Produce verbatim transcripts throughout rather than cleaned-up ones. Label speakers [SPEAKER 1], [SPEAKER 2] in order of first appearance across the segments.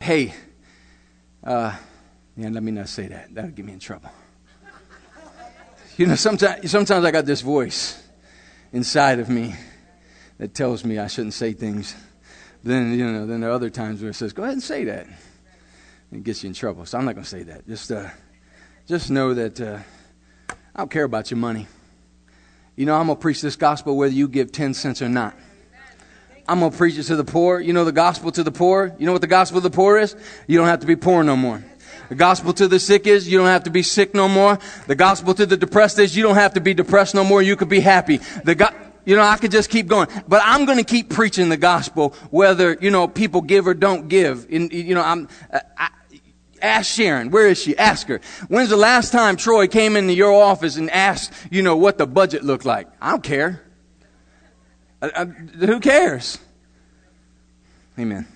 [SPEAKER 1] hey, uh, yeah, let me not say that. That'll get me in trouble. You know, sometimes, sometimes I got this voice inside of me that tells me I shouldn't say things. Then, you know, then there are other times where it says, go ahead and say that. And it gets you in trouble. So I'm not going to say that. Just, uh, just know that uh, I don't care about your money. You know, I'm going to preach this gospel whether you give ten cents or not. I'm going to preach it to the poor. You know the gospel to the poor? You know what the gospel of the poor is? You don't have to be poor no more. The gospel to the sick is you don't have to be sick no more. The gospel to the depressed is you don't have to be depressed no more. You could be happy. The go- You know, I could just keep going. But I'm going to keep preaching the gospel whether, you know, people give or don't give. And, you know, I'm... Uh, I, Ask Sharon. Where is she? Ask her. When's the last time Troy came into your office and asked, you know, what the budget looked like? I don't care. I, I, who cares? Amen.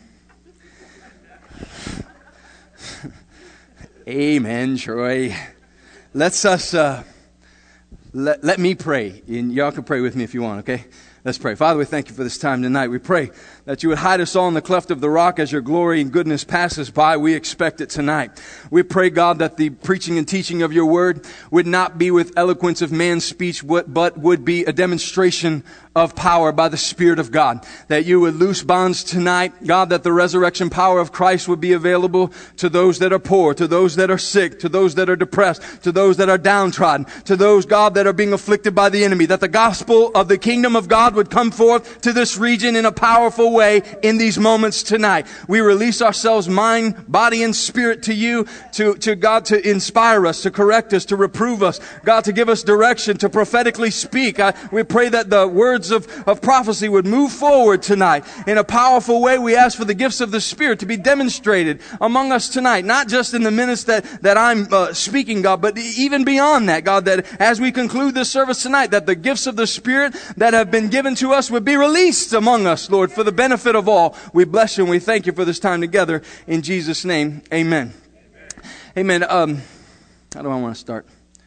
[SPEAKER 1] Amen, Troy. Let's us, uh, let, let me pray. And y'all can pray with me if you want, okay? Let's pray. Father, we thank you for this time tonight. We pray that you would hide us all in the cleft of the rock as your glory and goodness passes by. We expect it tonight. We pray, God, that the preaching and teaching of your word would not be with eloquence of man's speech, but would be a demonstration of power by the Spirit of God. That you would loose bonds tonight, God, that the resurrection power of Christ would be available to those that are poor, to those that are sick, to those that are depressed, to those that are downtrodden, to those, God, that are being afflicted by the enemy. That the gospel of the kingdom of God would come forth to this region in a powerful way in these moments tonight. We release ourselves, mind, body, and spirit to you, to, to God, to inspire us, to correct us, to reprove us, God, to give us direction, to prophetically speak. I, we pray that the words of, of prophecy would move forward tonight in a powerful way. We ask for the gifts of the Spirit to be demonstrated among us tonight, not just in the minutes that, that I'm uh, speaking, God, but even beyond that, God, that as we conclude this service tonight, that the gifts of the Spirit that have been given to us would be released among us, Lord, for the benefit of all. We bless you and we thank you for this time together. In Jesus' name, amen. Amen. Amen. Um, how do I want to start?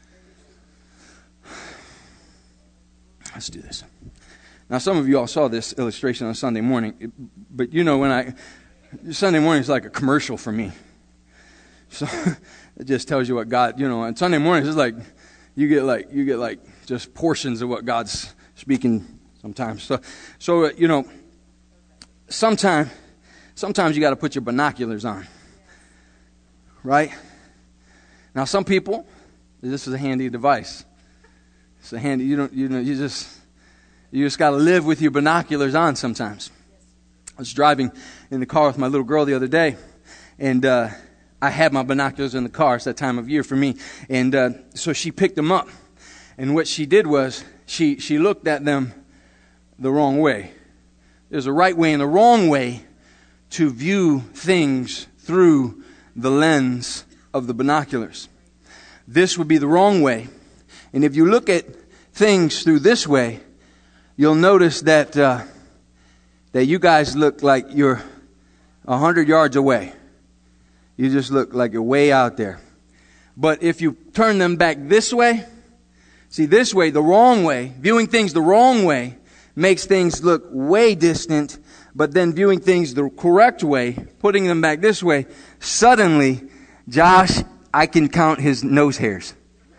[SPEAKER 1] Let's do this. Now, some of you all saw this illustration on Sunday morning, but you know, when I, Sunday morning is like a commercial for me. So it just tells you what God, you know, on Sunday mornings it's like, you get like, you get like just portions of what God's speaking sometimes. So, so, uh, you know, sometime, sometimes you got to put your binoculars on, right? Now, some people, this is a handy device. It's a handy, you don't, you know, you just, you just got to live with your binoculars on sometimes. I was driving in the car with my little girl the other day, and uh, I had my binoculars in the car. It's that time of year for me. And uh, so she picked them up, and what she did was she, she looked at them the wrong way. There's a right way and a wrong way to view things through the lens of the binoculars. This would be the wrong way. And if you look at things through this way, you'll notice that uh, that you guys look like you're a hundred yards away. You just look like you're way out there. But if you turn them back this way, see this way, the wrong way, viewing things the wrong way makes things look way distant, but then viewing things the correct way, putting them back this way, suddenly, Josh, I can count his nose hairs.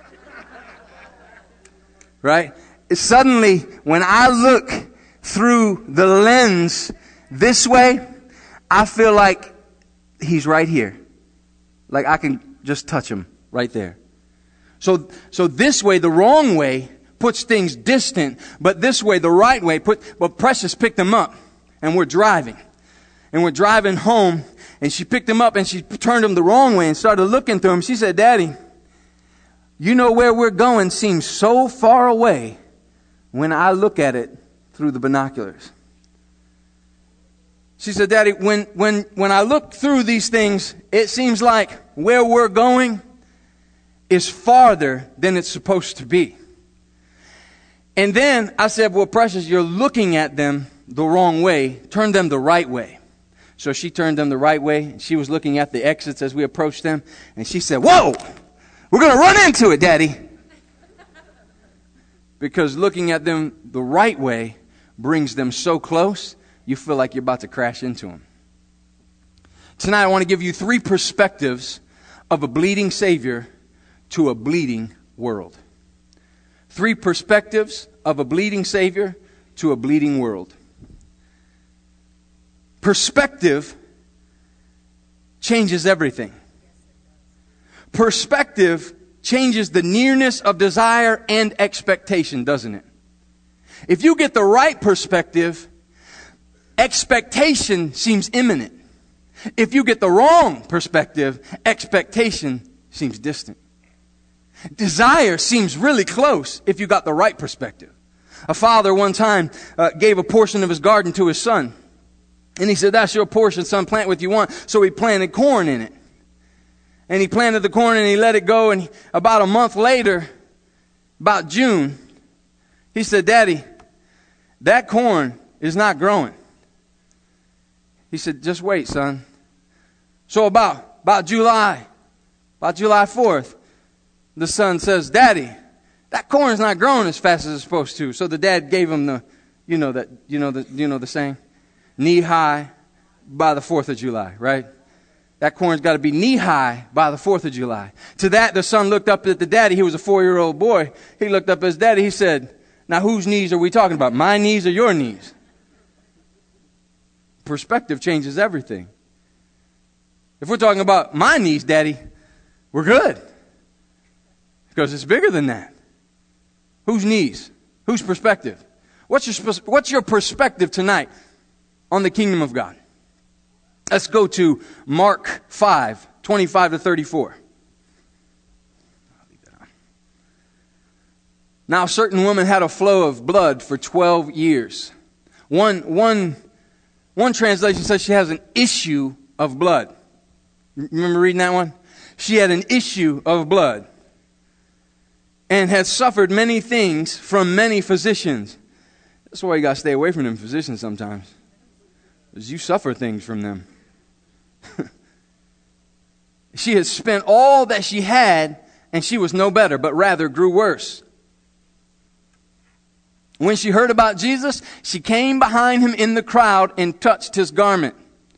[SPEAKER 1] Right? Suddenly, when I look through the lens this way, I feel like he's right here. Like I can just touch him right there. So, so this way, the wrong way, puts things distant, but this way, the right way, put, well, Precious picked them up, and we're driving. And we're driving home, and she picked them up, and she turned them the wrong way and started looking through them. She said, Daddy, you know where we're going seems so far away when I look at it through the binoculars. She said, Daddy, when, when, when I look through these things, it seems like where we're going is farther than it's supposed to be. And then I said, well, Precious, you're looking at them the wrong way. Turn them the right way. So she turned them the right way. She was looking at the exits as we approached them. And she said, whoa, we're going to run into it, Daddy. Because looking at them the right way brings them so close, you feel like you're about to crash into them. Tonight I want to give you three perspectives of a bleeding Savior to a bleeding world. Three perspectives of a bleeding Savior to a bleeding world. Perspective changes everything. Perspective changes the nearness of desire and expectation, doesn't it? If you get the right perspective, expectation seems imminent. If you get the wrong perspective, expectation seems distant. Desire seems really close if you got the right perspective. A father one time uh, gave a portion of his garden to his son. And he said, that's your portion, son, plant what you want. So he planted corn in it. And he planted the corn and he let it go. And he, about a month later, about June, he said, Daddy, that corn is not growing. He said, just wait, son. So about, about July, about July fourth, the son says, Daddy, that corn is not growing as fast as it's supposed to. So the dad gave him the, you know that, you know the, you know the saying, knee high by the fourth of July, right? That corn's got to be knee high by the fourth of July. To that, the son looked up at the daddy. He was a four-year-old boy. He looked up at his daddy. He said, now whose knees are we talking about? My knees or your knees? Perspective changes everything. If we're talking about my knees, Daddy, we're good. Because it's bigger than that. Whose knees? Whose perspective? What's your, what's your perspective tonight on the kingdom of God? Let's go to Mark five, twenty-five to thirty-four. Now a certain woman had a flow of blood for twelve years. One, one, one translation says she has an issue of blood. Remember reading that one? She had an issue of blood and had suffered many things from many physicians. That's why you got to stay away from them physicians sometimes. Because you suffer things from them. She had spent all that she had and she was no better, but rather grew worse. When she heard about Jesus, she came behind him in the crowd and touched his garment.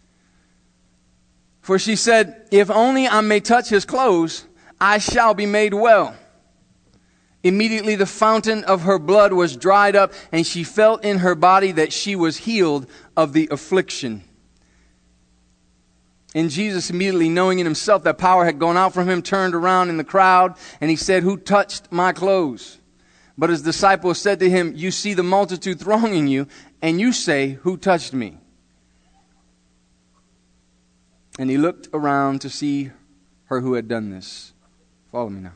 [SPEAKER 1] For she said, if only I may touch his clothes, I shall be made well. Immediately the fountain of her blood was dried up, and she felt in her body that she was healed of the affliction. And Jesus, immediately knowing in himself that power had gone out from him, turned around in the crowd, and he said, who touched my clothes? But his disciples said to him, you see the multitude thronging you, and you say, who touched me? And he looked around to see her who had done this. Follow me now.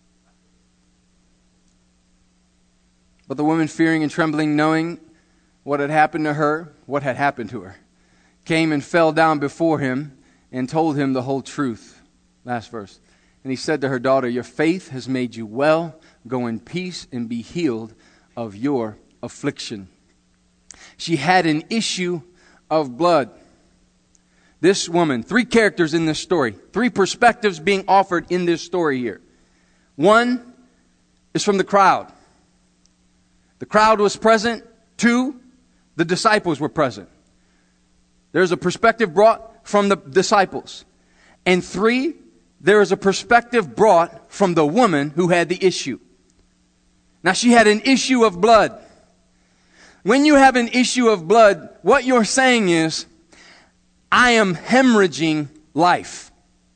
[SPEAKER 1] But the woman, fearing and trembling, knowing what had happened to her, what had happened to her, came and fell down before him and told him the whole truth. Last verse. And he said to her, daughter, your faith has made you well. Go in peace and be healed of your affliction. She had an issue of blood. This woman, three characters in this story, three perspectives being offered in this story here. One is from the crowd. The crowd was present. Two, the disciples were present. There's a perspective brought from the disciples. And three, there is a perspective brought from the woman who had the issue. Now, she had an issue of blood. When you have an issue of blood, what you're saying is, I am hemorrhaging life.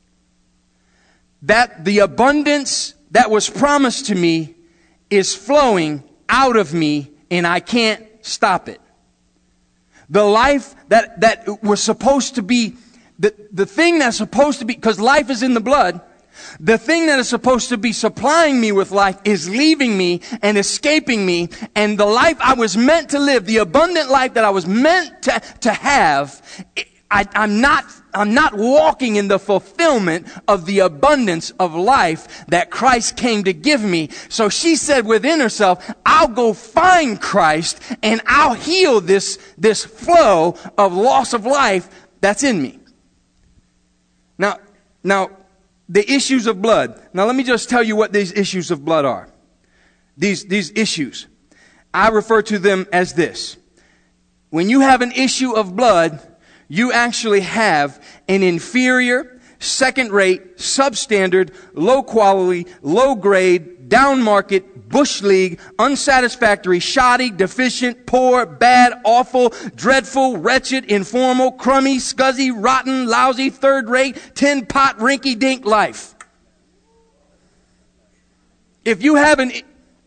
[SPEAKER 1] That the abundance that was promised to me is flowing out of me and I can't stop it. The life that, that was supposed to be, the, the thing that's supposed to be, because life is in the blood, the thing that is supposed to be supplying me with life is leaving me and escaping me. And the life I was meant to live, the abundant life that I was meant to, to have, I, I'm not, I'm not walking in the fulfillment of the abundance of life that Christ came to give me. So she said within herself, I'll go find Christ and I'll heal this, this flow of loss of life that's in me. Now, now, the issues of blood. Now let me just tell you what these issues of blood are. These, these issues. I refer to them as this. When you have an issue of blood, you actually have an inferior, second-rate, substandard, low-quality, low-grade, down-market, bush league, unsatisfactory, shoddy, deficient, poor, bad, awful, dreadful, wretched, informal, crummy, scuzzy, rotten, lousy, third-rate, tin-pot, rinky-dink life. If you have an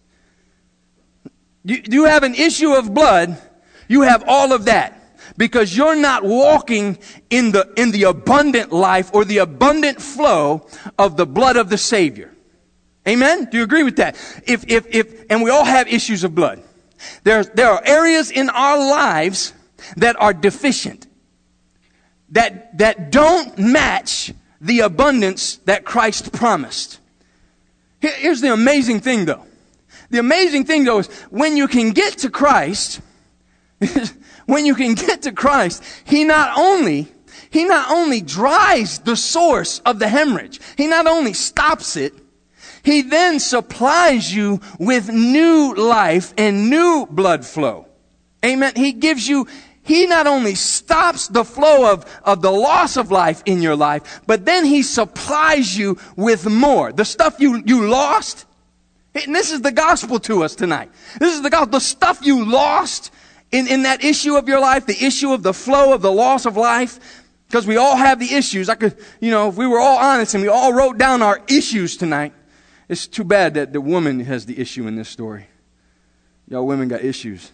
[SPEAKER 1] you, you have an issue of blood, you have all of that. Because you're not walking in the, in the abundant life or the abundant flow of the blood of the Savior. Amen? Do you agree with that? If, if, if, and we all have issues of blood. There, there are areas in our lives that are deficient. That, that don't match the abundance that Christ promised. Here, here's the amazing thing though. The amazing thing though is when you can get to Christ, when you can get to Christ, He not only, He not only dries the source of the hemorrhage, He not only stops it, He then supplies you with new life and new blood flow. Amen. He gives you, He not only stops the flow of, of the loss of life in your life, but then He supplies you with more. The stuff you, you lost, and this is the gospel to us tonight. This is the gospel. The stuff you lost In, in that issue of your life, the issue of the flow of the loss of life, because we all have the issues. I could, you know, if we were all honest and we all wrote down our issues tonight, it's too bad that the woman has the issue in this story. Y'all women got issues.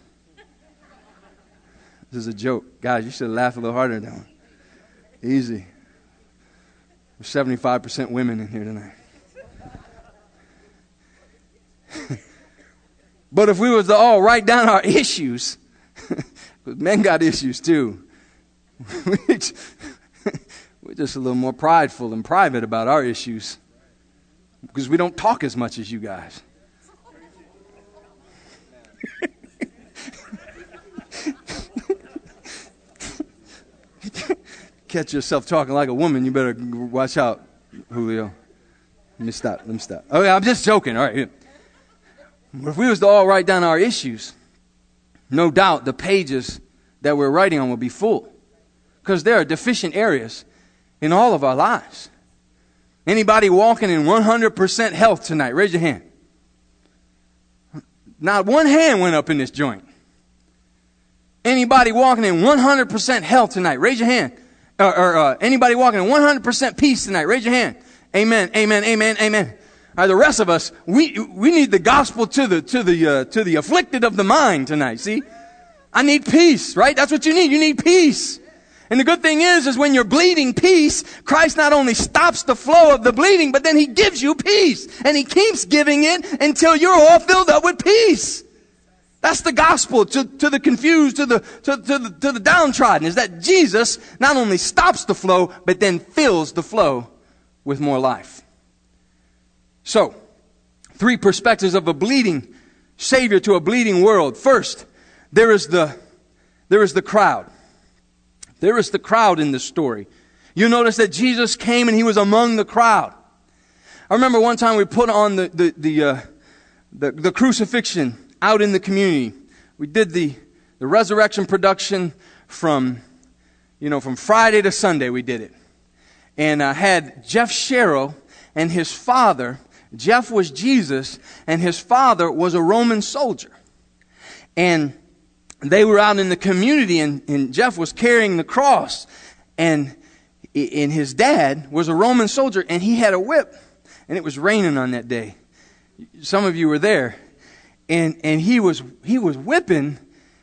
[SPEAKER 1] This is a joke. Guys, you should have laughed a little harder than that one. Easy. There's seventy-five percent women in here tonight. But if we was to all write down our issues, because men got issues too. We're just a little more prideful and private about our issues. Because we don't talk as much as you guys. Catch yourself talking like a woman, you better watch out, Julio. Let me stop, let me stop. Oh yeah, I'm just joking, all right. If we was to all write down our issues, no doubt the pages that we're writing on will be full. Because there are deficient areas in all of our lives. Anybody walking in one hundred percent health tonight? Raise your hand. Not one hand went up in this joint. Anybody walking in one hundred percent health tonight? Raise your hand. Or, or uh, anybody walking in one hundred percent peace tonight? Raise your hand. Amen, amen, amen, amen. All right, the rest of us, we we need the gospel to the to the uh, to the afflicted of the mind tonight. See, I need peace, right? That's what you need. You need peace. And the good thing is, is when you're bleeding peace, Christ not only stops the flow of the bleeding, but then He gives you peace, and He keeps giving it until you're all filled up with peace. That's the gospel to to the confused, to the to to the, to the downtrodden. Is that Jesus not only stops the flow, but then fills the flow with more life. So, three perspectives of a bleeding Savior to a bleeding world. First, there is the, there is the crowd. There is the crowd in this story. You notice that Jesus came and He was among the crowd. I remember one time we put on the, the, the, uh, the, the crucifixion out in the community. We did the, the resurrection production from, you know, from Friday to Sunday we did it. And I had Jeff Sherrill and his father. Jeff was Jesus, and his father was a Roman soldier. And they were out in the community, and, and Jeff was carrying the cross. And, and his dad was a Roman soldier, and he had a whip. And it was raining on that day. Some of you were there. And, and he was, he was whipping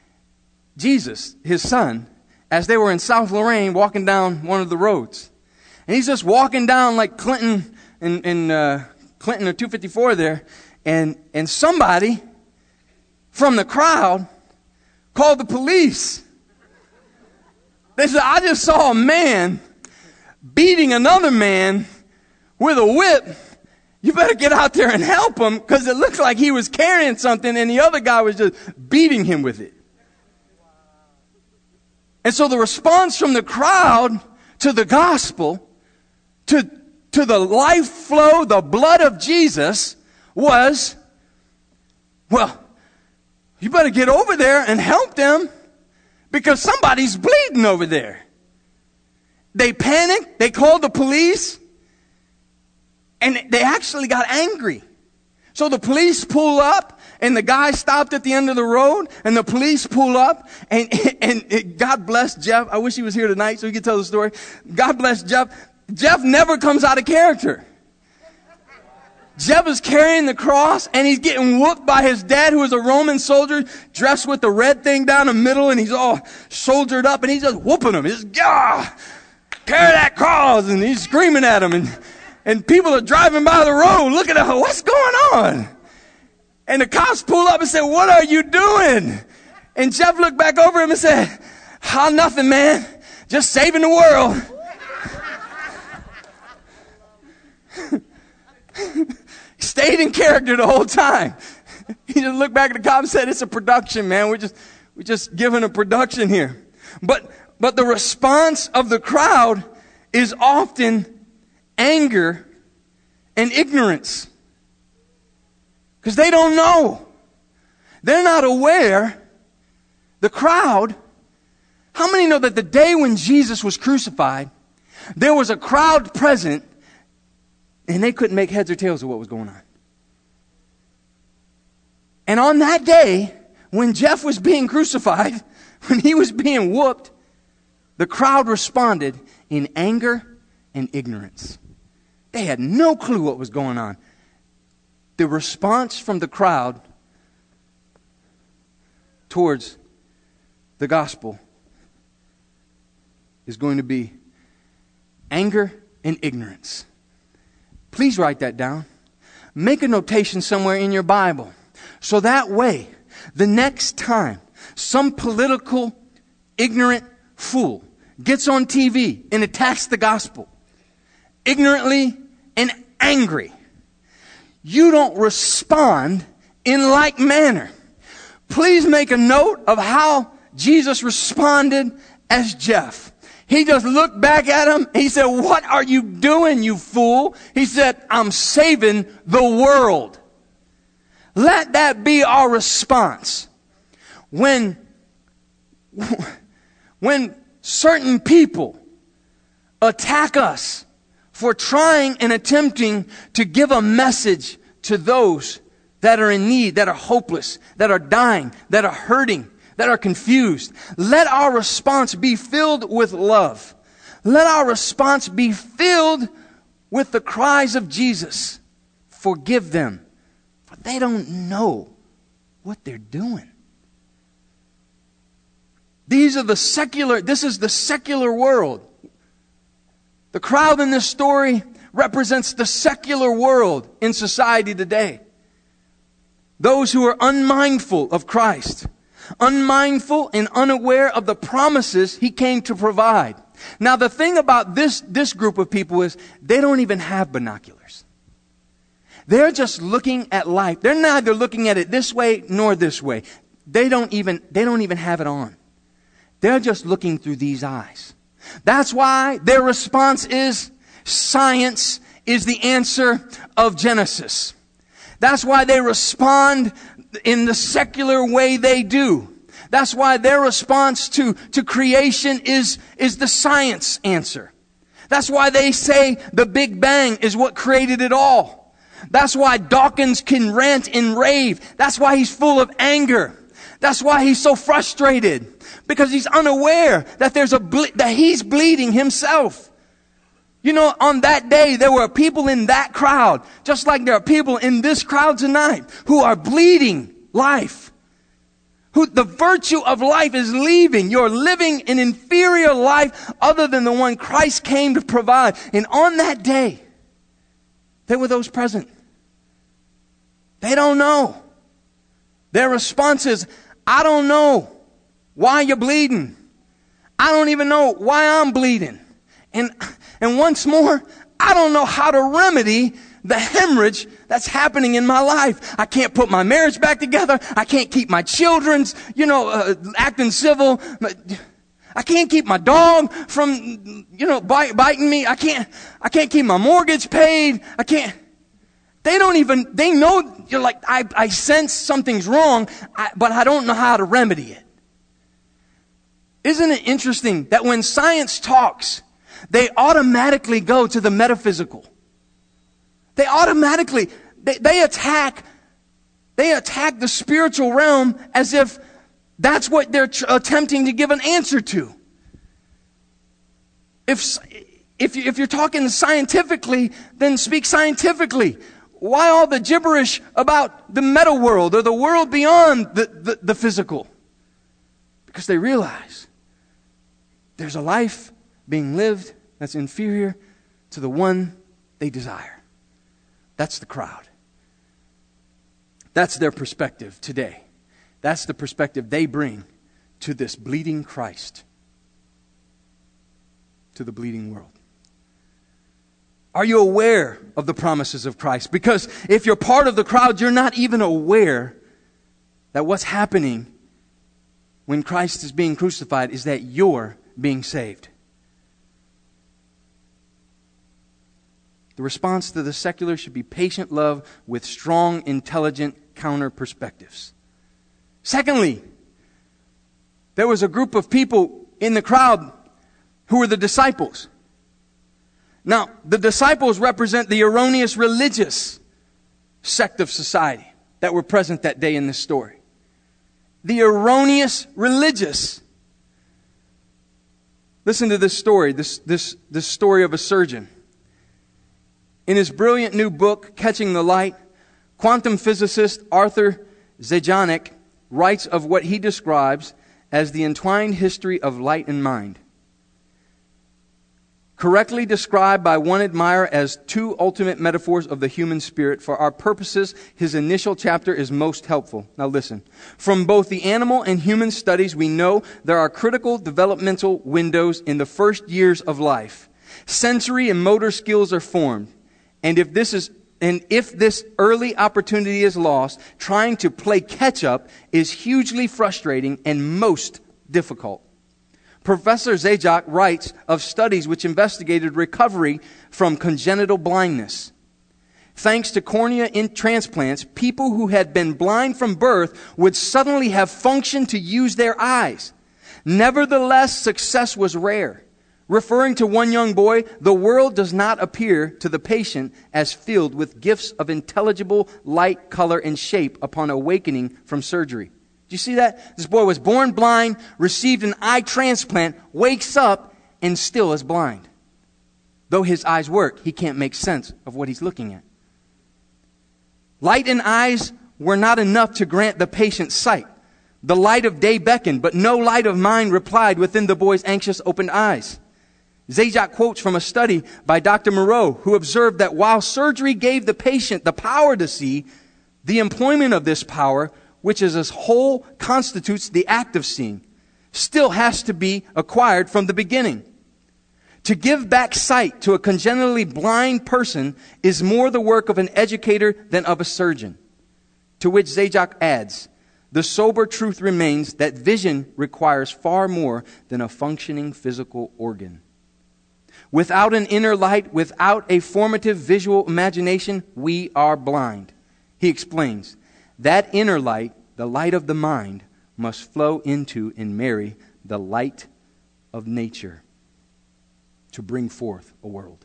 [SPEAKER 1] Jesus, his son, as they were in South Lorraine walking down one of the roads. And he's just walking down like Clinton and, and uh, Clinton or two fifty-four there, and, and somebody from the crowd called the police. They said, I just saw a man beating another man with a whip. You better get out there and help him, because it looks like he was carrying something and the other guy was just beating him with it. And so the response from the crowd to the gospel, to to the life flow, the blood of Jesus, was, well, you better get over there and help them, because somebody's bleeding over there. they panicked. They called the police. And they actually got angry. So the police pull up, and the guy stopped at the end of the road, and the police pull up, and, and, and God bless Jeff. I wish he was here tonight so he could tell the story. God bless Jeff. Jeff never comes out of character. Jeff is carrying the cross, and he's getting whooped by his dad, who is a Roman soldier, dressed with the red thing down the middle, and he's all soldiered up, and he's just whooping him. He's just, ah, carry that cross, and he's screaming at him, and And people are driving by the road looking at her, what's going on? And the cops pull up and say, what are you doing? And Jeff looked back over him and said, oh, nothing, man. Just saving the world. He stayed in character the whole time. He just looked back at the cop and said, it's a production, man. We're just, we're just giving a production here. But, but the response of the crowd is often anger and ignorance. Because they don't know. They're not aware. The crowd, how many know that the day when Jesus was crucified, there was a crowd present and they couldn't make heads or tails of what was going on? And on that day, when Jeff was being crucified, when he was being whooped, the crowd responded in anger and ignorance. They had no clue what was going on. The response from the crowd towards the gospel is going to be anger and ignorance. Please write that down. Make a notation somewhere in your Bible. So that way, the next time some political, ignorant fool gets on T V and attacks the gospel, ignorantly and angry, you don't respond in like manner. Please make a note of how Jesus responded as Jeff. He just looked back at him. He said, what are you doing, you fool? He said, I'm saving the world. Let that be our response. When, when certain people attack us for trying and attempting to give a message to those that are in need, that are hopeless, that are dying, that are hurting, that are confused. Let our response be filled with love. Let our response be filled with the cries of Jesus. Forgive them, for they don't know what they're doing. These are the secular, this is the secular world. The crowd in this story represents the secular world in society today. Those who are unmindful of Christ, unmindful and unaware of the promises He came to provide. Now the thing about this, this group of people is they don't even have binoculars. They're just looking at life. They're neither looking at it this way nor this way. They don't even, they don't even have it on. They're just looking through these eyes. That's why their response is science is the answer of Genesis. That's why they respond in the secular way they do. That's why their response to, to creation is, is the science answer. That's why they say the Big Bang is what created it all. That's why Dawkins can rant and rave. That's why he's full of anger. That's why he's so frustrated. Because he's unaware that there's a ble- that he's bleeding himself. You know, on that day, there were people in that crowd, just like there are people in this crowd tonight, who are bleeding life. Who the virtue of life is leaving. You're living an inferior life other than the one Christ came to provide. And on that day, there were those present. They don't know. Their response is, I don't know why you're bleeding. I don't even know why I'm bleeding. And, and once more, I don't know how to remedy the hemorrhage that's happening in my life. I can't put my marriage back together. I can't keep my children's, you know, uh, acting civil. I can't keep my dog from, you know, bite, biting me. I can't, I can't keep my mortgage paid. I can't. They don't even, they know, you're like, I, I sense something's wrong, I, but I don't know how to remedy it. Isn't it interesting that when science talks they automatically go to the metaphysical. They automatically, they, they attack, they attack the spiritual realm as if that's what they're tr- attempting to give an answer to. If, if, you, if you're talking scientifically, then speak scientifically. Why all the gibberish about the meta world or the world beyond the, the, the physical? Because they realize there's a life being lived that's inferior to the one they desire. That's the crowd. That's their perspective today. That's the perspective they bring to this bleeding Christ, to the bleeding world. Are you aware of the promises of Christ? Because if you're part of the crowd, you're not even aware that what's happening when Christ is being crucified is that you're being saved. The response to the secular should be patient love with strong, intelligent counter perspectives. Secondly, there was a group of people in the crowd who were the disciples. Now, the disciples represent the erroneous religious sect of society that were present that day in this story. The erroneous religious. Listen to this story, this, this, this story of a surgeon. In his brilliant new book, Catching the Light, quantum physicist Arthur Zajac writes of what he describes as the entwined history of light and mind. Correctly described by one admirer as two ultimate metaphors of the human spirit, for our purposes, his initial chapter is most helpful. Now listen. From both the animal and human studies, we know there are critical developmental windows in the first years of life. Sensory and motor skills are formed. And if this is and if this early opportunity is lost, trying to play catch up is hugely frustrating and most difficult. Professor Zajac writes of studies which investigated recovery from congenital blindness. Thanks to cornea in transplants, people who had been blind from birth would suddenly have function to use their eyes. Nevertheless, success was rare. Referring to one young boy, the world does not appear to the patient as filled with gifts of intelligible light, color, and shape upon awakening from surgery. Do you see that? This boy was born blind, received an eye transplant, wakes up, and still is blind. Though his eyes work, he can't make sense of what he's looking at. Light and eyes were not enough to grant the patient sight. The light of day beckoned, but no light of mind replied within the boy's anxious opened eyes. Zajac quotes from a study by Doctor Moreau, who observed that while surgery gave the patient the power to see, the employment of this power, which as a whole constitutes the act of seeing, still has to be acquired from the beginning. To give back sight to a congenitally blind person is more the work of an educator than of a surgeon. To which Zajac adds, the sober truth remains that vision requires far more than a functioning physical organ. Without an inner light, without a formative visual imagination, we are blind. He explains, that inner light, the light of the mind, must flow into and marry the light of nature to bring forth a world.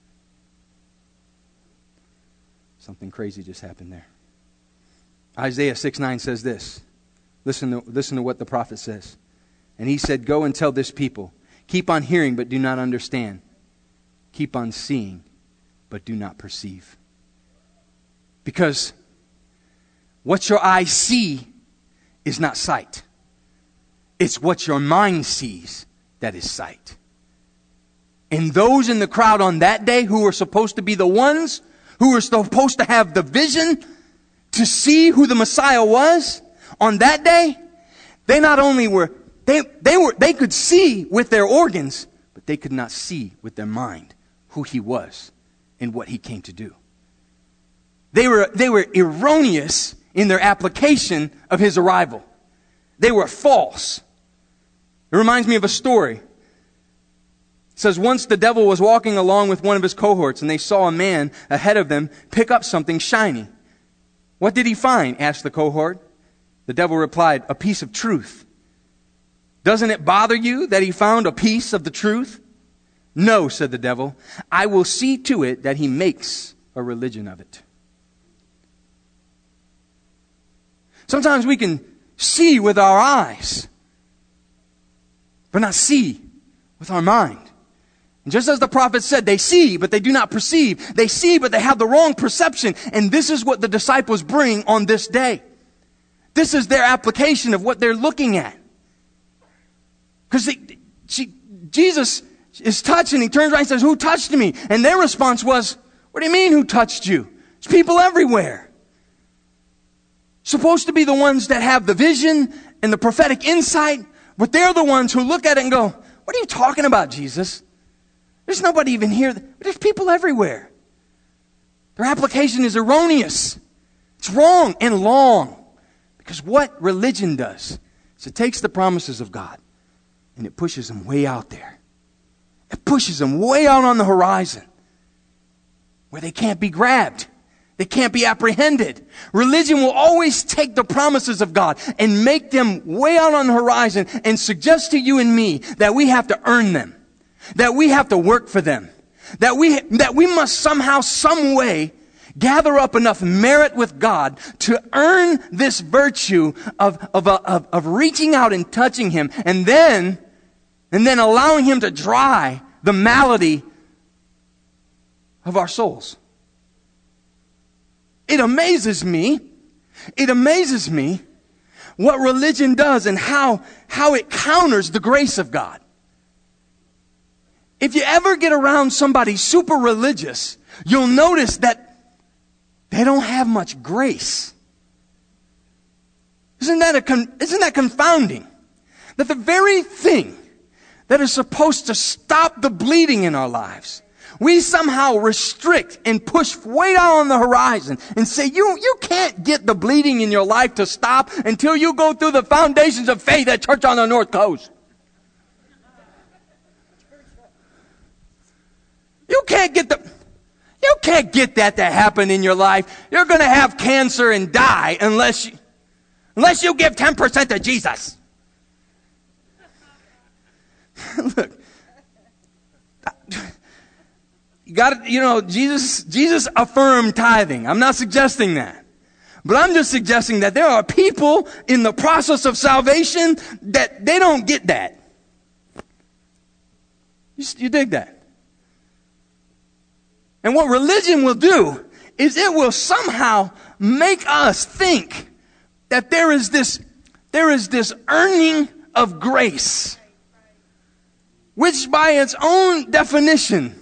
[SPEAKER 1] Something crazy just happened there. Isaiah six nine says this. Listen to, listen to what the prophet says. And he said, go and tell this people, keep on hearing but do not understand. Keep on seeing but do not perceive. Because what your eyes see is not sight. It's what your mind sees that is sight. And those in the crowd on that day who were supposed to be the ones who were supposed to have the vision to see who the Messiah was, on that day, they not only were, they, they were, they could see with their organs, but they could not see with their mind who he was and what he came to do. They were, they were erroneous in their application of his arrival. They were false. It reminds me of a story. It says, once the devil was walking along with one of his cohorts, and they saw a man ahead of them pick up something shiny. What did he find? Asked the cohort. The devil replied, a piece of truth. Doesn't it bother you that he found a piece of the truth? No, said the devil, I will see to it that he makes a religion of it. Sometimes we can see with our eyes, but not see with our mind. And just as the prophet said, they see, but they do not perceive. They see, but they have the wrong perception. And this is what the disciples bring on this day. This is their application of what they're looking at. Because Jesus is touching. He turns around and says, who touched me? And their response was, what do you mean who touched you? There's people everywhere. Supposed to be the ones that have the vision and the prophetic insight, but they're the ones who look at it and go, what are you talking about, Jesus? There's nobody even here. There's people everywhere. Their application is erroneous. It's wrong and long. Because what religion does is it takes the promises of God and it pushes them way out there. It pushes them way out on the horizon where they can't be grabbed. They can't be apprehended. Religion will always take the promises of God and make them way out on the horizon and suggest to you and me that we have to earn them, that we have to work for them, that we, that we must somehow, some way gather up enough merit with God to earn this virtue of, of, of, of reaching out and touching Him and then, and then allowing Him to dry the malady of our souls. It amazes me, it amazes me what religion does and how, how it counters the grace of God. If you ever get around somebody super religious, you'll notice that they don't have much grace. Isn't that a con- isn't that confounding? That the very thing that is supposed to stop the bleeding in our lives, we somehow restrict and push way down on the horizon and say, you, you can't get the bleeding in your life to stop until you go through the foundations of faith at Church on the North Coast. You can't get the, you can't get that to happen in your life. You're going to have cancer and die unless you, unless you give ten percent to Jesus. Look. You got, you know, Jesus, Jesus affirmed tithing. I'm not suggesting that. But I'm just suggesting that there are people in the process of salvation that they don't get that. You, you dig that? And what religion will do is it will somehow make us think that there is this, there is this earning of grace, which by its own definition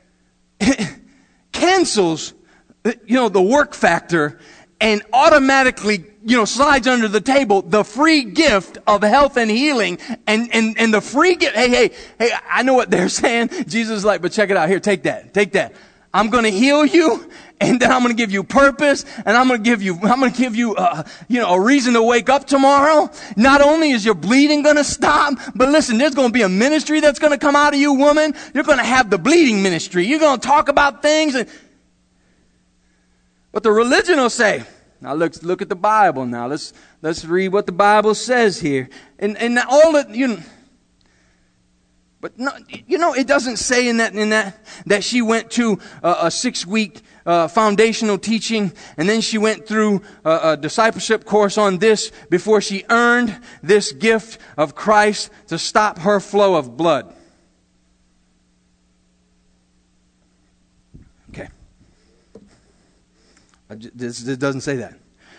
[SPEAKER 1] cancels, you know, the work factor and automatically, you know, slides under the table the free gift of health and healing and, and, and the free gift. Hey, hey, hey, I know what they're saying. Jesus is like, but check it out. Here, take that. Take that. I'm going to heal you, and then I'm going to give you purpose, and I'm going to give you, I'm going to give you, uh, you know, a reason to wake up tomorrow. Not only is your bleeding going to stop, but listen, there's going to be a ministry that's going to come out of you, woman. You're going to have the bleeding ministry. You're going to talk about things, and but the religion will say, now look, look at the Bible. Now let's let's read what the Bible says here, and and all that you know. But no, you know, it doesn't say in that in that that she went to a, a six-week uh, foundational teaching, and then she went through a, a discipleship course on this before she earned this gift of Christ to stop her flow of blood. Okay, I just, this, this doesn't say that.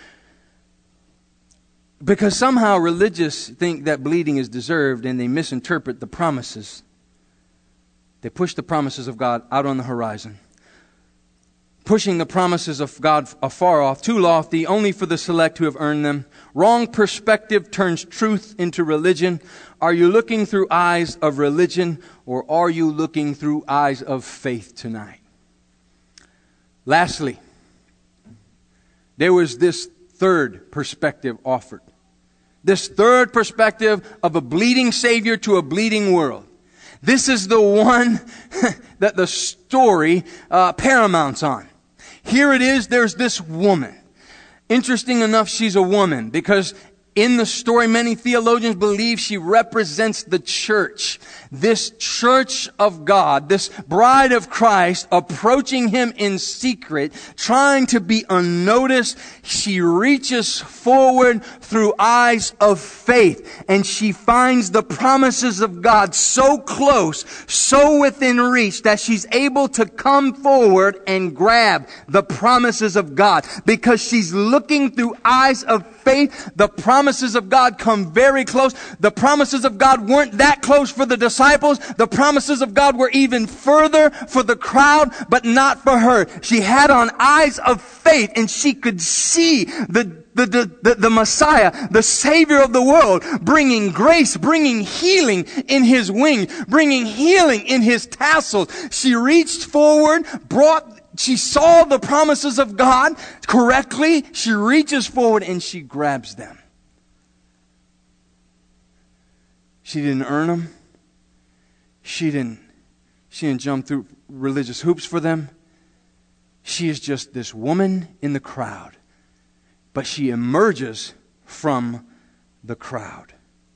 [SPEAKER 1] Because somehow religious think that bleeding is deserved and they misinterpret the promises. They push the promises of God out on the horizon. Pushing the promises of God afar off, too lofty, only for the select who have earned them. Wrong perspective turns truth into religion. Are you looking through eyes of religion, or are you looking through eyes of faith tonight? Lastly, there was this third perspective offered. This third perspective of a bleeding Savior to a bleeding world. This is the one that the story uh, paramounts on. Here it is, there's this woman. Interesting enough, she's a woman, because In the story, many theologians believe she represents the church. This church of God, this bride of Christ, approaching him in secret, trying to be unnoticed. She reaches forward through eyes of faith, and she finds the promises of God so close, so within reach, that she's able to come forward and grab the promises of God. Because she's looking through eyes of faith, the promises of God come very close. The promises of God weren't that close for the disciples. The promises of God were even further for the crowd, but not for her. She had on eyes of faith, and she could see the The, the, the, the Messiah, the Savior of the world, bringing grace, bringing healing in his wings, bringing healing in his tassels. She reached forward, brought, she saw the promises of God correctly. She reaches forward and she grabs them. She didn't earn them. She didn't, she didn't jump through religious hoops for them. She is just this woman in the crowd. But she emerges from the crowd.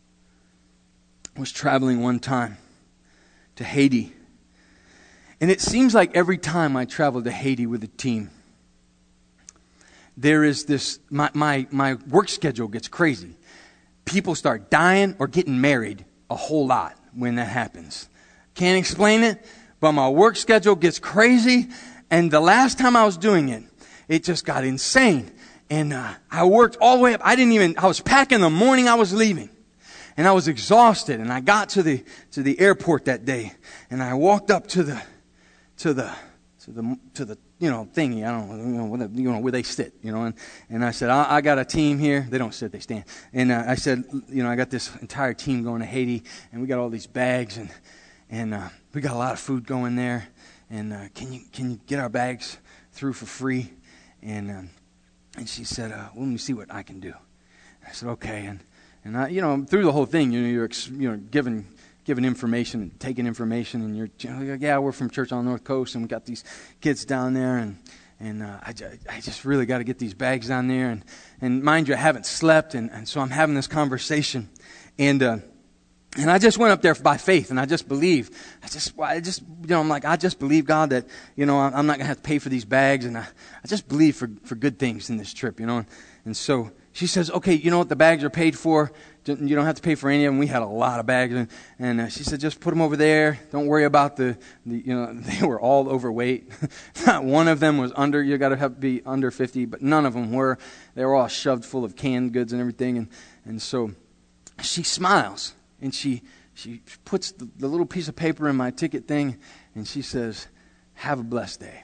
[SPEAKER 1] I was traveling one time to Haiti. And it seems like every time I travel to Haiti with a team, there is this, my, my, my work schedule gets crazy. People start dying or getting married a whole lot when that happens. Can't explain it, but my work schedule gets crazy. And the last time I was doing it, it just got insane. And uh, I worked all the way up. I didn't even, I was packing the morning I was leaving. And I was exhausted. And I got to the to the airport that day. And I walked up to the, to the, to the, to the, you know, thingy. I don't know, you know, where, they, you know, where they sit, you know. And, and I said, I, I got a team here. They don't sit, they stand. And uh, I said, you know, I got this entire team going to Haiti. And we got all these bags. And, and uh, we got a lot of food going there. And uh, can you can you get our bags through for free? And um, And she said, uh, well, let me see what I can do. I said, okay. And, and I, you know, through the whole thing, you know, you're, you know, giving, giving information and taking information. And you're, you know, yeah, we're from church on the North Coast, and we got these kids down there. And, and uh, I, I just really got to get these bags down there. And, and mind you, I haven't slept. And, and so I'm having this conversation. And, uh, And I just went up there by faith, and I just believed. I just, I just, you know, I'm like, I just believe, God, that, you know, I'm not going to have to pay for these bags, and I, I just believe for, for good things in this trip, you know. And, and so she says, okay, you know what, the bags are paid for. You don't have to pay for any of them. We had a lot of bags, and, and uh, she said, just put them over there. Don't worry about the, the you know, they were all overweight. Not one of them was under, you got to have be under fifty, but none of them were. They were all shoved full of canned goods and everything, and, and so she smiles. And she she puts the, the little piece of paper in my ticket thing, and she says, have a blessed day.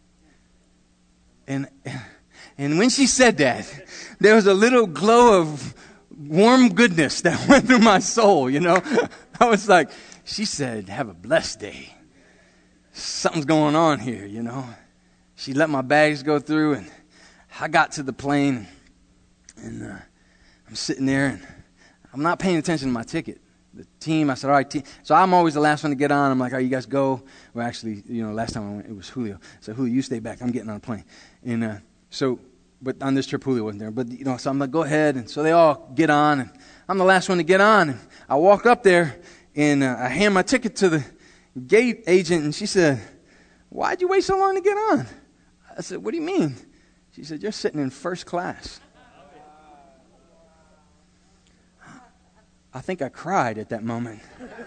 [SPEAKER 1] And and when she said that, there was a little glow of warm goodness that went through my soul, you know. I was like, she said, have a blessed day. Something's going on here, you know. She let my bags go through, and I got to the plane, and uh, I'm sitting there, and I'm not paying attention to my ticket. The team, I said, all right, team. So I'm always the last one to get on. I'm like, all right, you guys go. Well, actually, you know, last time I went, it was Julio. So Julio, you stay back. I'm getting on a plane. And uh, so, but on this trip, Julio wasn't there. But, you know, so I'm like, go ahead. And so they all get on. And I'm the last one to get on. And I walk up there, and uh, I hand my ticket to the gate agent. And she said, why'd you wait so long to get on? I said, what do you mean? She said, you're sitting in first class. I think I cried at that moment.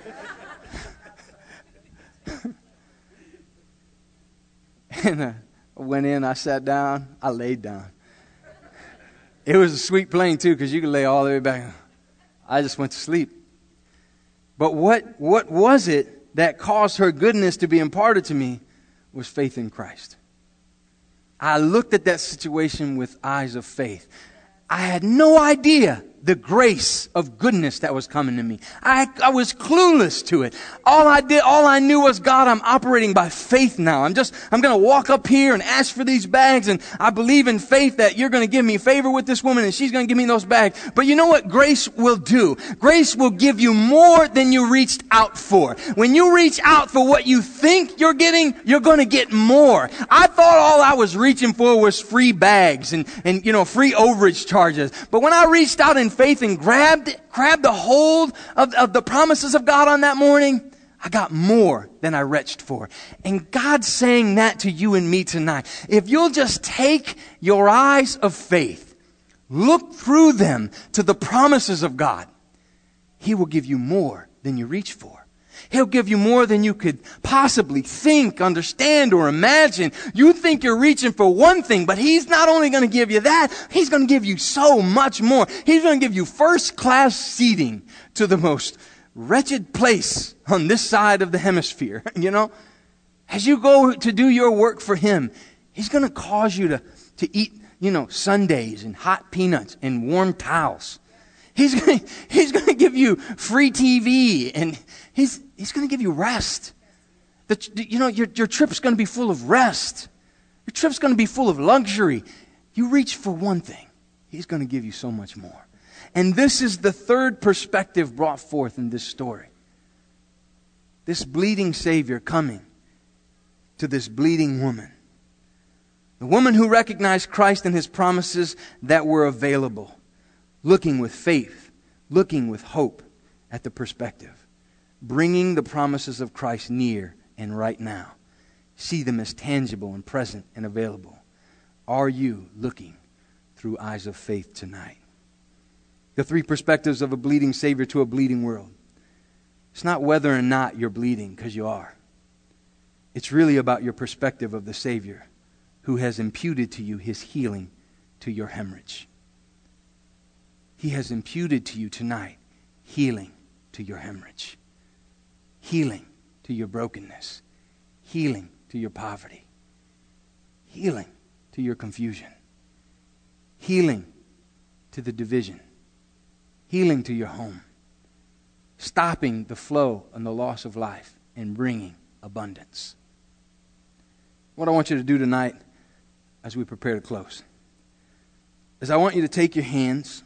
[SPEAKER 1] And uh, I went in, I sat down, I laid down. It was a sweet plane too, because you could lay all the way back. I just went to sleep. But what, what was it that caused her goodness to be imparted to me was faith in Christ. I looked at that situation with eyes of faith. I had no idea the grace of goodness that was coming to me. I, I was clueless to it. All I did, all I knew was, God, I'm operating by faith now. I'm just, I'm going to walk up here and ask for these bags, and I believe in faith that you're going to give me favor with this woman, and she's going to give me those bags. But you know what grace will do? Grace will give you more than you reached out for. When you reach out for what you think you're getting, you're going to get more. I thought all I was reaching for was free bags and, and, you know, free overage charges. But when I reached out in faith and grabbed, grabbed a hold of, of the promises of God on that morning, I got more than I retched for. And God's saying that to you and me tonight. If you'll just take your eyes of faith, look through them to the promises of God, He will give you more than you reach for. He'll give you more than you could possibly think, understand, or imagine. You think you're reaching for one thing, but He's not only going to give you that, He's going to give you so much more. He's going to give you first class seating to the most wretched place on this side of the hemisphere. You know, as you go to do your work for Him, He's going to cause you to, to eat, you know, sundaes and hot peanuts and warm towels. He's going to, he's going to give you free T V, and he's he's going to give you rest. The, you know, your your trip's going to be full of rest. Your trip's going to be full of luxury. You reach for one thing, He's going to give you so much more. And this is the third perspective brought forth in this story. This bleeding Savior coming to this bleeding woman. The woman who recognized Christ and His promises that were available. Looking with faith, looking with hope at the perspective. Bringing the promises of Christ near and right now. See them as tangible and present and available. Are you looking through eyes of faith tonight? The three perspectives of a bleeding Savior to a bleeding world. It's not whether or not you're bleeding, because you are. It's really about your perspective of the Savior who has imputed to you His healing to your hemorrhage. He has imputed to you tonight healing to your hemorrhage. Healing to your brokenness. Healing to your poverty. Healing to your confusion. Healing to the division. Healing to your home. Stopping the flow and the loss of life and bringing abundance. What I want you to do tonight as we prepare to close is I want you to take your hands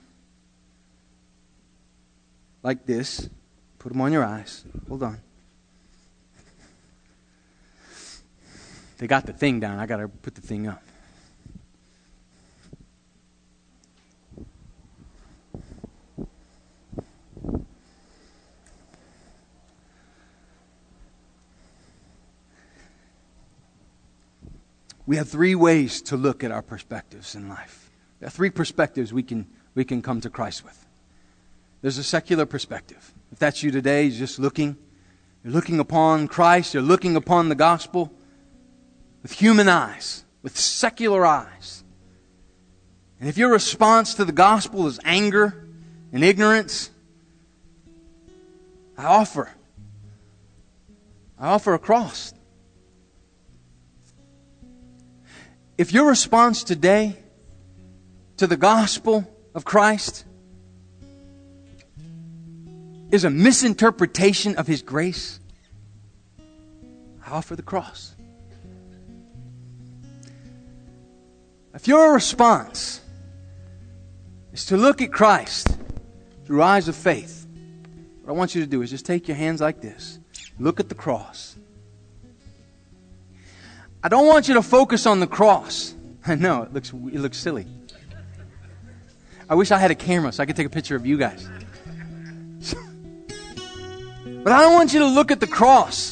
[SPEAKER 1] like this. Put them on your eyes. Hold on. They got the thing down. I got to put the thing up. We have three ways to look at our perspectives in life. There are three perspectives we can we can come to Christ with. There's a secular perspective. If that's you today, you're just looking. You're looking upon Christ. You're looking upon the gospel with human eyes, with secular eyes. And if your response to the gospel is anger and ignorance, I offer. I offer a cross. If your response today to the gospel of Christ is a misinterpretation of His grace, I offer the cross. If your response is to look at Christ through eyes of faith, what I want you to do is just take your hands like this. Look at the cross. I don't want you to focus on the cross. I know, it looks, it looks silly. I wish I had a camera so I could take a picture of you guys. But I don't want you to look at the cross.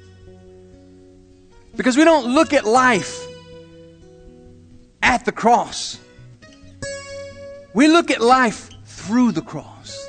[SPEAKER 1] Because we don't look at life at the cross. We look at life through the cross.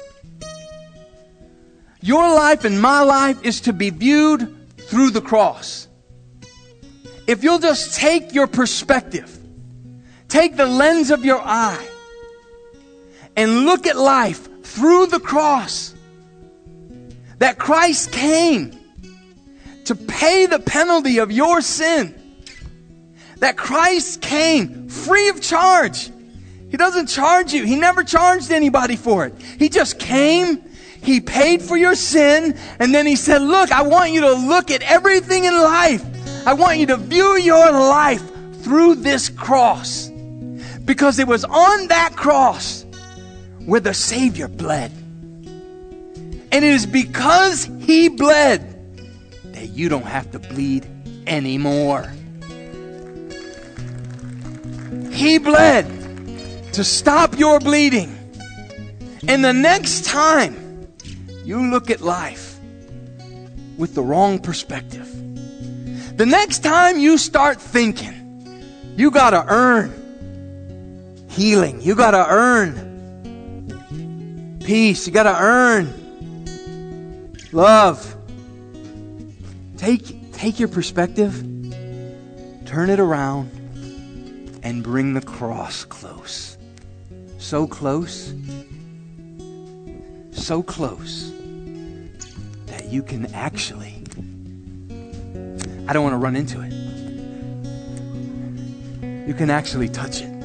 [SPEAKER 1] Your life and my life is to be viewed through the cross. If you'll just take your perspective, take the lens of your eye, and look at life through the cross, that Christ came to pay the penalty of your sin, that Christ came free of charge. He doesn't charge you. He never charged anybody for it. He just came, He paid for your sin, and then He said, look, I want you to look at everything in life. I want you to view your life through this cross. Because it was on that cross where the Savior bled. And it is because He bled that you don't have to bleed anymore. He bled to stop your bleeding And the next time you look at life with the wrong perspective, the next time you start thinking you got to earn healing, you got to earn peace, you got to earn love, take, take your perspective, turn it around, and bring the cross close. So close, so close that you can actually, I don't want to run into it, you can actually touch it.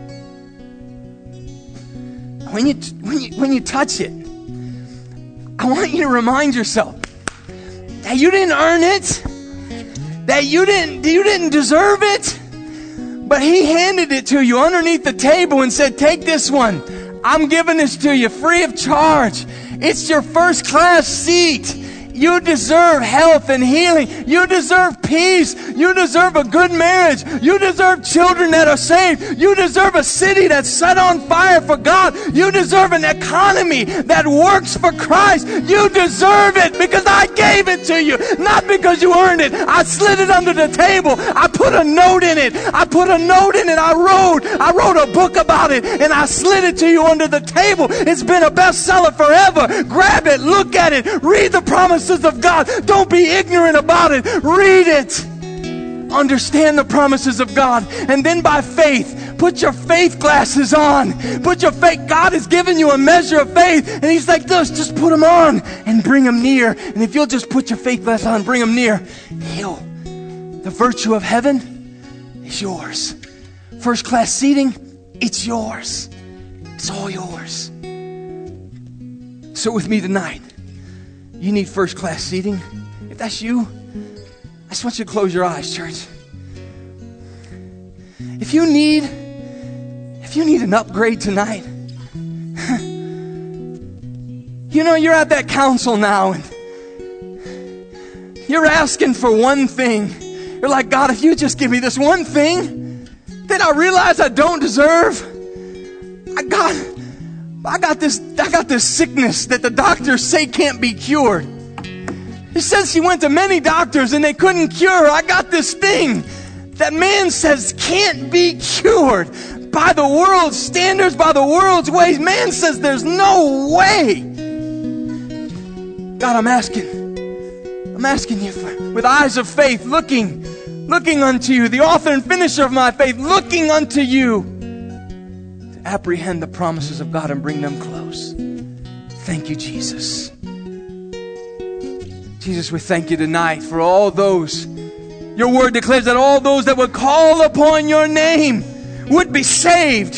[SPEAKER 1] When you, when you, when you touch it, I want you to remind yourself that you didn't earn it, that you didn't, you didn't deserve it, but He handed it to you underneath the table and said, take this one. I'm giving this to you free of charge. It's your first class seat. You deserve health and healing. You deserve peace. You deserve a good marriage. You deserve children that are saved. You deserve a city that's set on fire for God. You deserve an economy that works for Christ. You deserve it because I gave it to you, not because you earned it. I slid it under the table. I put a note in it. I put a note in it. I wrote, I wrote a book about it, and I slid it to you under the table. It's been a bestseller forever. Grab it, look at it, read the promises of God. Don't be ignorant about it. Read it. Understand the promises of God. And then by faith, put your faith glasses on. Put your faith. God has given you a measure of faith. And He's like this. Just put them on and bring them near. And if you'll just put your faith glasses on and bring them near, He'll. The virtue of heaven is yours. First class seating, it's yours. It's all yours. So with me tonight, you need first class seating. If that's you, I just want you to close your eyes, church. If you need, if you need an upgrade tonight, you know, you're at that council now and you're asking for one thing. You're like, God, if you just give me this one thing that I realize I don't deserve, I got I got this I got this sickness that the doctors say can't be cured. He says he went to many doctors and they couldn't cure. I got this thing that man says can't be cured by the world's standards, by the world's ways. Man says there's no way. God, I'm asking. I'm asking you for, with eyes of faith, looking, looking unto you, the author and finisher of my faith, looking unto you, apprehend the promises of God and bring them close. Thank you, Jesus. Jesus, we thank you tonight for all those. Your word declares that all those that would call upon your name would be saved.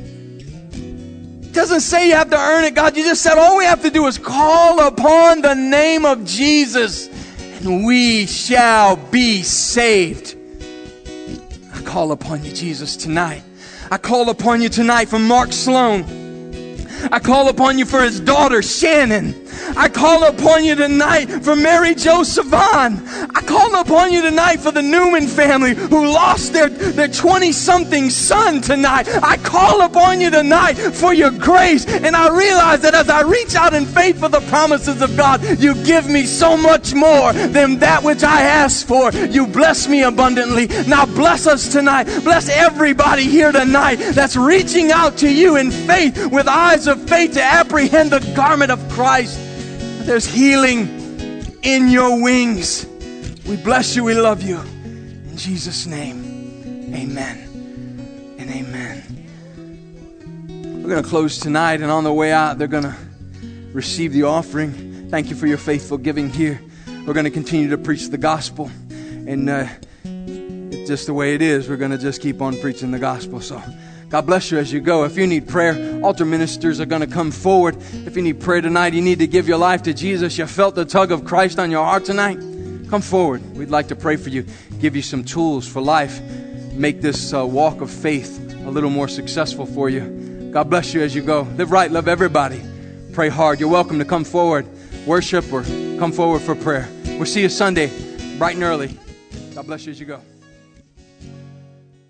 [SPEAKER 1] It doesn't say you have to earn it, God. You just said all we have to do is call upon the name of Jesus and we shall be saved. I call upon you, Jesus, tonight. I call upon you tonight for Mark Sloan. I call upon you for his daughter, Shannon. I call upon you tonight for Mary Jo Savan. I call upon you tonight for the Newman family who lost their, their twenty-something son tonight. I call upon you tonight for your grace. And I realize that as I reach out in faith for the promises of God, you give me so much more than that which I asked for. You bless me abundantly. Now bless us tonight. Bless everybody here tonight that's reaching out to you in faith with eyes of faith to apprehend the garment of Christ. There's healing in your wings. We bless you. We love you. In Jesus' name, amen and amen. We're going to close tonight, and on the way out, they're going to receive the offering. Thank you for your faithful giving here. We're going to continue to preach the gospel, and uh, it's just the way it is. We're going to just keep on preaching the gospel. So God bless you as you go. If you need prayer, altar ministers are going to come forward. If you need prayer tonight, you need to give your life to Jesus. You felt the tug of Christ on your heart tonight, come forward. We'd like to pray for you, give you some tools for life, make this uh, walk of faith a little more successful for you. God bless you as you go. Live right, love everybody. Pray hard. You're welcome to come forward, worship, or come forward for prayer. We'll see you Sunday, bright and early. God bless you as you go.